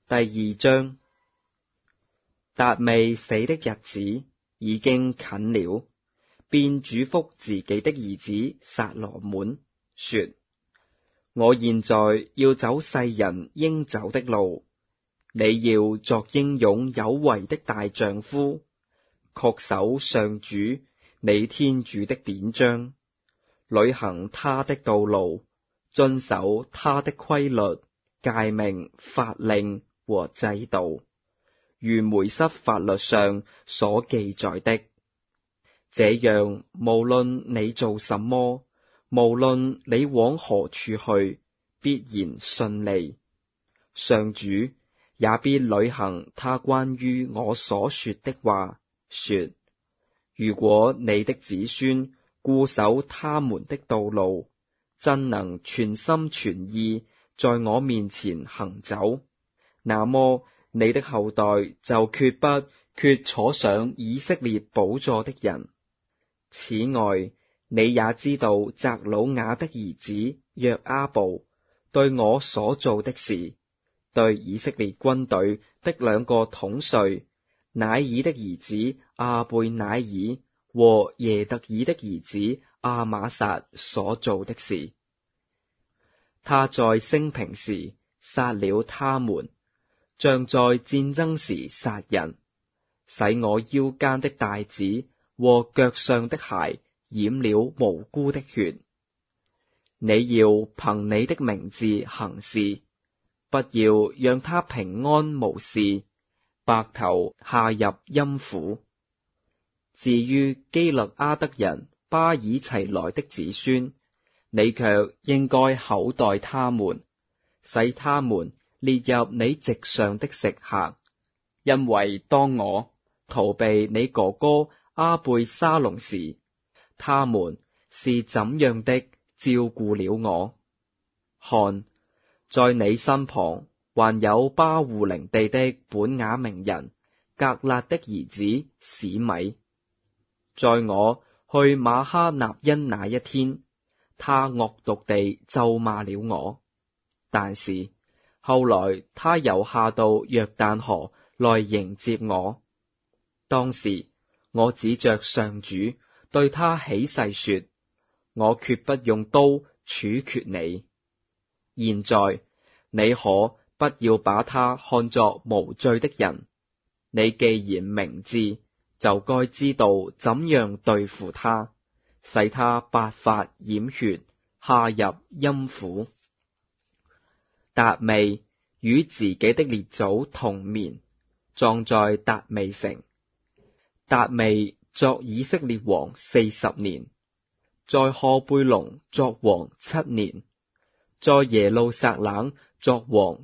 第二章。達味死的日子已經近了，便囑咐自己的兒子撒羅滿說：我現在要走世人應走的路，你要作英勇有為的大丈夫，恪守上主你天主的典章，履行他的道路，遵守他的規律、誡命、法令和制度，如梅瑟法律上所記載的。這樣，無論你做什麼，無論你往何處去，必然順利。上主也必履行他關於我所說的話，說：如果你的子孫固守他們的道路，真能全心全意在我面前行走，那麼你的後代就決不缺坐上以色列寶座的人。此外，你也知道責魯雅的兒子約阿布對我所做的事，對以色列軍隊的兩個統帥乃爾的兒子阿貝乃爾和耶特爾的兒子阿瑪撒所做的事。他在升平時殺了他們，像在戰爭時殺人，使我腰間的帶子和腳上的鞋染了無辜的血。你要憑你的名字行事，不要讓他平安無事，白頭下入陰府。至於基勒阿得人巴爾齊萊的子孫，你卻應該厚待他們，使他們列入你席上的食客，因為當我逃避你哥哥阿貝沙隆時，他們是怎樣的照顧了我。看，在你身旁還有巴戶陵地的本雅明人革勒的兒子史米。在我去瑪哈納因那一天，他惡毒地咒罵了我，但是後來他又下到約旦河來迎接我。當時我指着上主對他起誓說：我決不用刀處決你。現在你可不要把他看作無罪的人，你既然明智，就該知道怎樣對付他，使他白髮染血，下入陰府。達味與自己的列祖同眠，葬在達味城。達味作以色列王40年，在荷貝隆作王7年，在耶路撒冷作王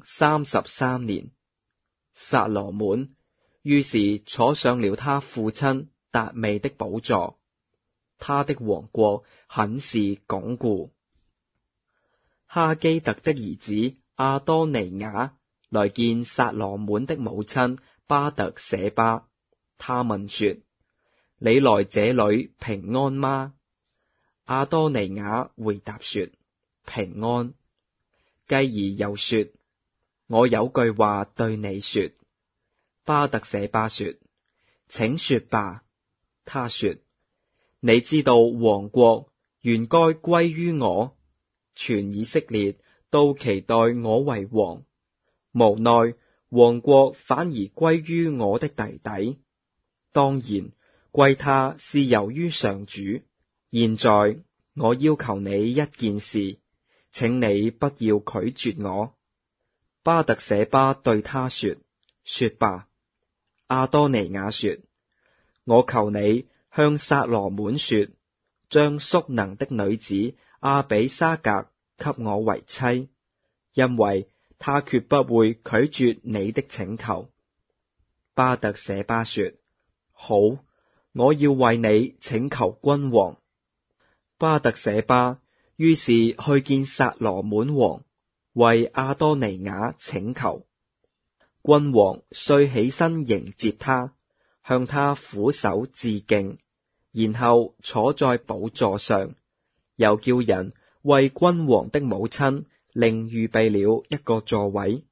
33年。撒羅滿於是坐上了他父親達味的寶座，他的王國很是鞏固。哈基特的兒子阿多尼雅來見撒羅滿的母親巴特舍巴，他問說：你來這裏平安嗎？阿多尼雅回答說：平安。繼而又說：我有句話對你說。巴特舍巴說：請說吧。他說：你知道王國原該歸於我，全以色列都期待我為王，無奈王國反而歸於我的弟弟。當然歸他是由於上主。現在我要求你一件事，請你不要拒絕我。巴特舍巴對他說：說吧。阿多尼雅說：我求你向撒羅滿說，將叔能的女子阿比沙格給我為妻，因為他決不會拒絕你的請求。巴特舍巴說：好，我要為你請求君王。巴特舍巴於是去見撒羅滿王，為阿多尼雅請求。君王遂起身迎接他，向他俯首致敬，然後坐在寶座上，又叫人為君王的母親另預備了一個座位。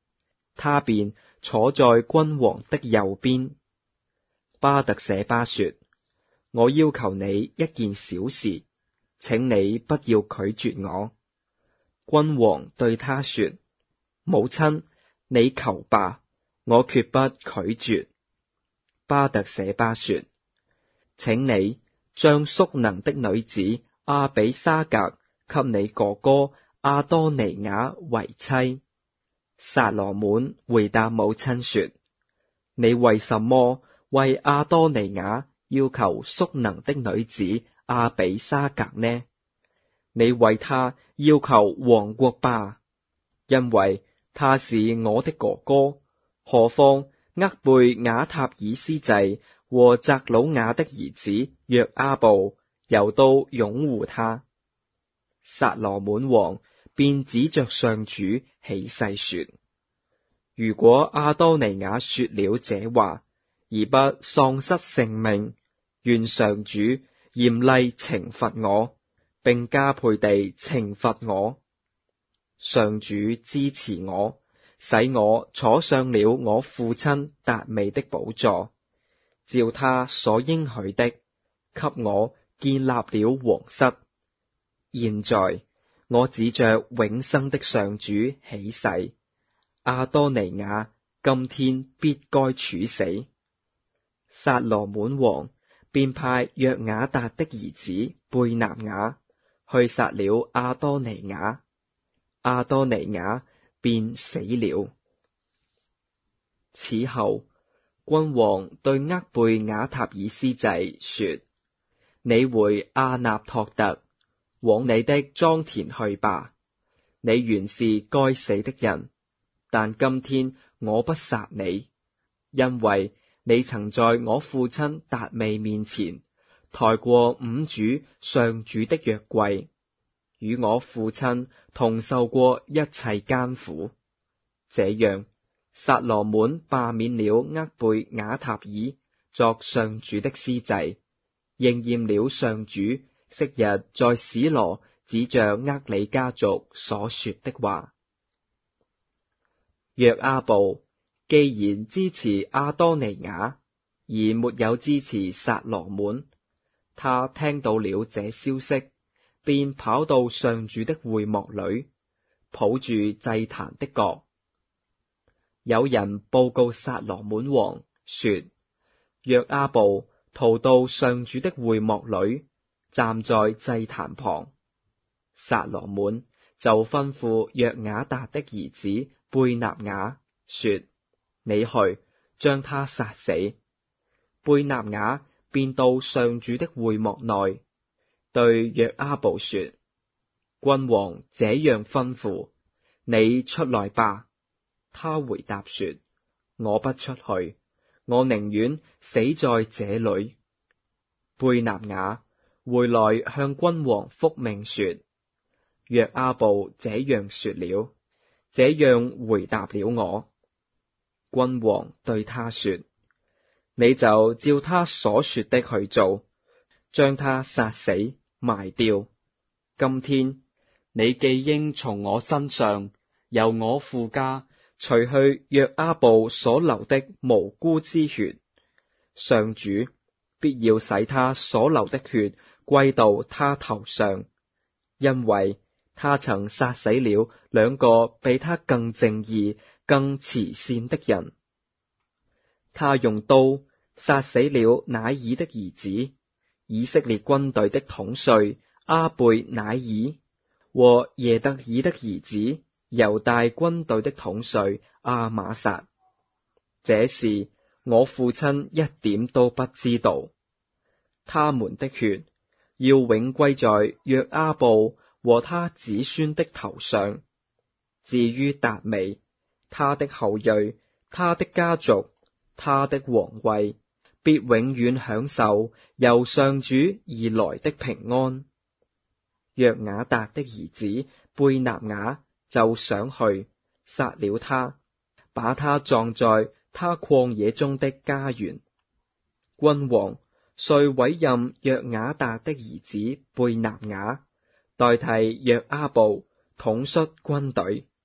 他便坐在君王的右邊。巴特舍巴說：我要求你一件小事，請你不要拒絕我。君王對他說：母親，你求吧，我決不拒絕。巴特舍巴說：請你將叔能的女子阿比沙格給你哥哥阿多尼雅為妻。撒羅滿回答母親說：你為什麼為阿多尼雅要求叔能的女子阿比沙格呢？你為他要求王國吧，因為他是我的哥哥。何況厄貝雅塔爾斯祭和責魯雅的兒子約阿布又都擁護他。撒羅滿王便指着上主起誓說：如果阿多尼雅說了這話而不喪失性命，願上主嚴厲懲罰我，並加倍地懲罰我。上主支持我，使我坐上了我父親達味的寶座，照他所應許的，給我建立了王室。現在我指着永生的上主起誓，阿多尼雅今天必該處死。撒羅滿王便派約雅達的兒子貝納雅去殺了阿多尼雅，阿多尼雅便死了。此後，君王對厄貝雅塔爾斯祭說：你回阿納托特，往你的莊田去吧。你原是該死的人，但今天我不殺你，因為你曾在我父親達味面前抬過五主上主的約櫃，與我父親同受過一切艱苦。這樣，撒羅滿罷免了厄貝雅塔爾作上主的司祭，應驗了上主昔日在史羅指着厄里家族所說的話。約阿布既然支持阿多尼雅，而沒有支持撒羅滿，他聽到了這消息，便跑到上主的會幕裏，抱住祭壇的角。有人報告撒羅滿王說：約阿布逃到上主的會幕裏，站在祭壇旁。撒羅滿就吩咐約雅達的兒子貝納雅說：你去將他殺死。貝納雅便到上主的會幕內，對約阿布說：君王這樣吩咐，你出來吧。他回答說：我不出去，我寧願死在這裏。貝納雅回來向君王復命說：約阿布這樣說了，這樣回答了我。君王對他說：你就照他所說的去做，將他殺死埋掉。今天你既應從我身上，由我父家除去約阿布所流的無辜之血，上主必要使他所流的血歸到他頭上，因為他曾殺死了兩個比他更正義、更慈善的人。他用刀殺死了乃爾的兒子，以色列軍隊的統帥阿貝乃爾，和耶特爾的兒子猶大軍隊的統帥阿瑪撒。這事我父親一點都不知道。他們的血要永歸在約阿布和他子孫的頭上。至於達味，他的後裔，他的家族，他的王位，必永遠享受由上主而來的平安。約雅達的兒子貝納雅就上去殺了他，把他葬在他曠野中的家園。君王遂委任約雅達的兒子貝納雅代替約阿布統率軍隊，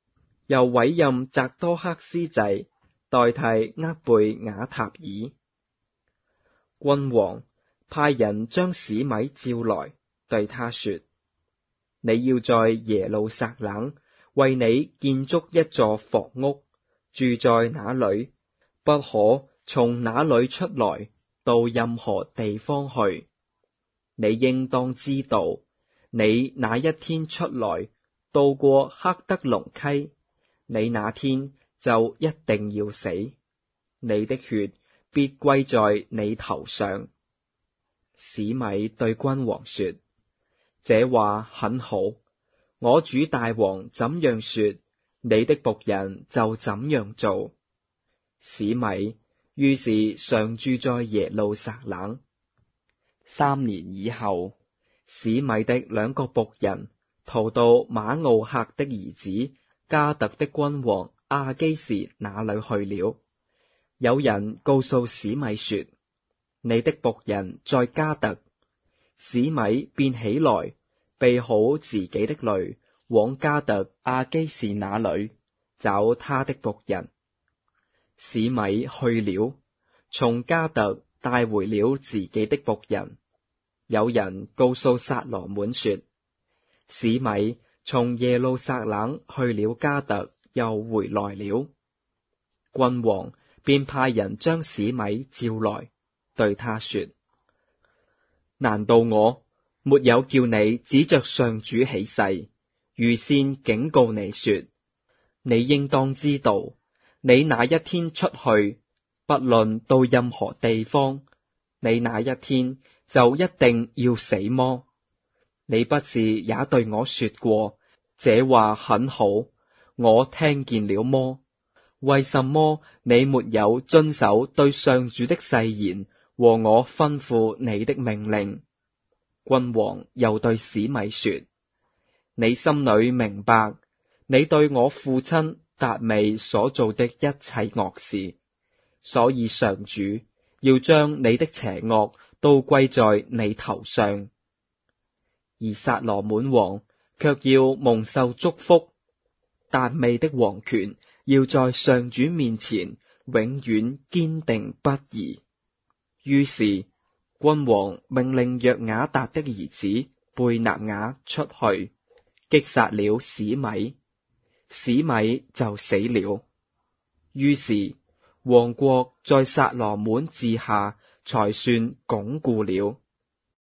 又委任匝多克司祭代替厄貝雅塔爾。君王派人將史米召來，對他說：你要在耶路撒冷為你建築一座房屋，住在那裏，不可從那裏出來到任何地方去。你應當知道，你那一天出來渡過赫德龍溪，你那天就一定要死，你的血必歸在你頭上。史米對君王說：這話很好，我主大王怎樣說，你的僕人就怎樣做。史米於是常住在耶路撒冷。3年以後，史米的2個僕人逃到馬敖赫的兒子迦特的君王亞基士那裏去了。有人告訴史米說：你的僕人在迦特。史米便起來，備好自己的驢，往迦特亞基士那裏找他的僕人。史米去了，從迦特帶回了自己的僕人。有人告訴撒羅滿說：史米從耶路撒冷去了迦特，又回來了。君王便派人將史米召來，對他說：難道我沒有叫你指着上主起誓，預先警告你說，你應當知道，你那一天出去，不論到任何地方，你那一天就一定要死麼？你不是也對我說過，這話很好，我聽見了麼？為什麼你沒有遵守對上主的誓言和我吩咐你的命令？君王又對史米說：你心裏明白，你對我父親達味所做的一切惡事，所以上主要將你的邪惡都歸在你頭上。而撒羅滿王卻要蒙受祝福，達味的王權要在上主面前永遠堅定不移。於是君王命令約雅達的兒子貝納雅出去，擊殺了史米，史米就死了。於是王國在撒羅滿治下才算鞏固了。